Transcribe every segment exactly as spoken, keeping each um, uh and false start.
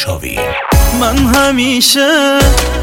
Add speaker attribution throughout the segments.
Speaker 1: آرشاوی.
Speaker 2: من همیشه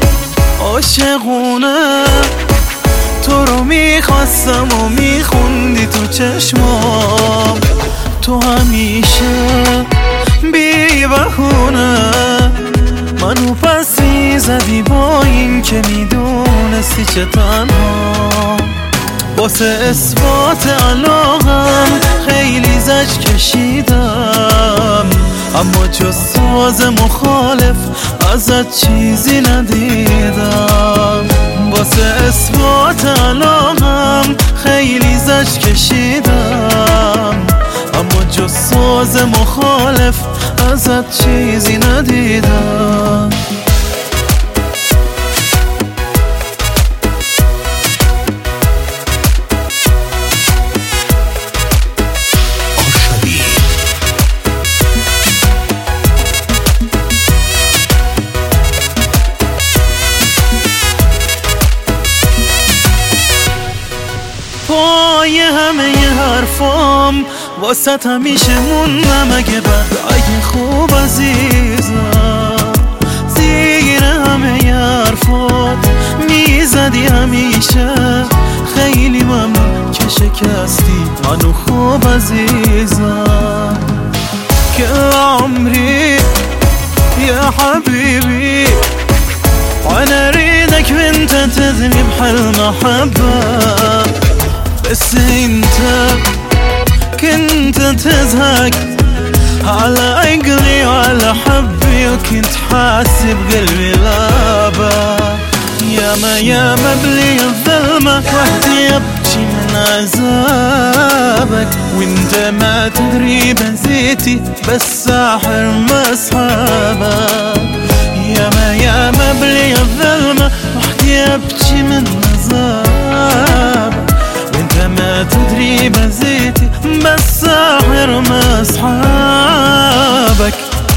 Speaker 2: عاشقونه تو رو میخواستم و میخوندی تو چشمام، تو همیشه بی بهونه منو پس میزدی با این که میدونستی چه تنها. واسه اثبات علاقم خیلی زج کشیدم، اما جز ساز مخالف ازت چیزی ندیدم. واسه اثبات علاقم خیلی زج کشیدم، اما جز ساز مخالف ازت چیزی ندیدم. پای همه ی حرفام واسط همیشه موندم، اگه بد اگه خوب عزیزم. زیر همه ی حرفات میزدی همیشه، خیلی ممنون که شکستی منو خوب عزیزم. که عمري يا حبيبي وانا اريدك وانت تدري بهالمحبة، بس انت كنت تزهق على عقلي وعلى حبي، وكنت حاسب قلبي لابا. ياما ياما بلي الظلمة وحدي ابكي من عذابك، وانت ما تدري بزيتي بس ساحر مصحابك. ياما ياما بلي الظلمة وحدي ابكي من عذابك، ما تدري بزيتي بس ساحر ما أصحابك.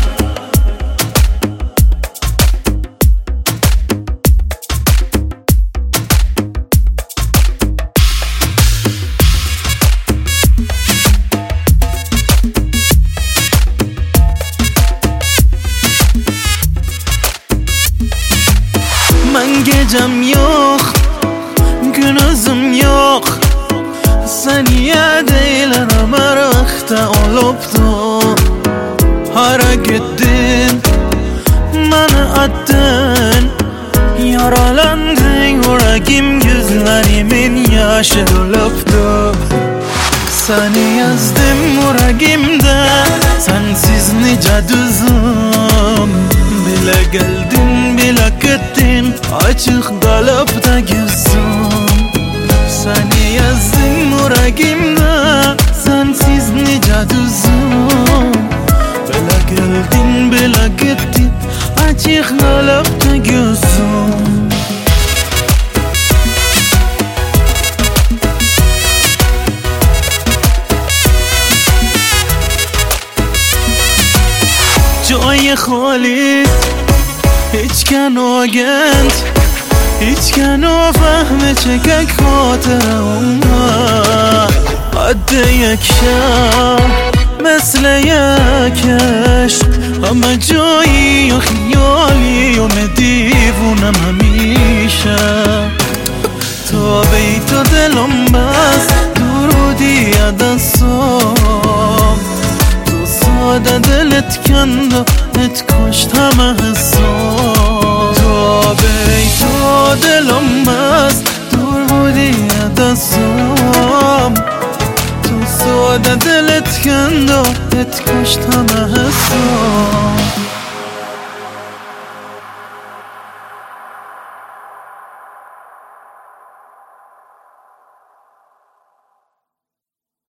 Speaker 2: من gecem yok, günüzüm yok, saniye değil aramakta oluptu. Hara gittin, bana attın, yaralandın yüreğim, gözlerimin yaşı doluptu. Seni yazdım yüreğimde, sensiz nice düzüm. Bile geldin bile gittin, açık kalıp da gözüm. Seni yazdım yüreğimde, sensiz nice düzüm. Bile geldin bile gittin, açık kalıp da gözüm. جای خالی هیچ کنو گند، هیچ کنو فهم چکک خاطر اومد. قد یک شب مثل یک عشق، همه جایی و خیالی و دیوونم همیشه. تا بیت و دلم بس درودی دستم، تو ساده دلت کند و ات کشت همه حسام. تا بیت و دلم بس درودی دستم، تو ساده دلت کند و ات کشت همه حسام.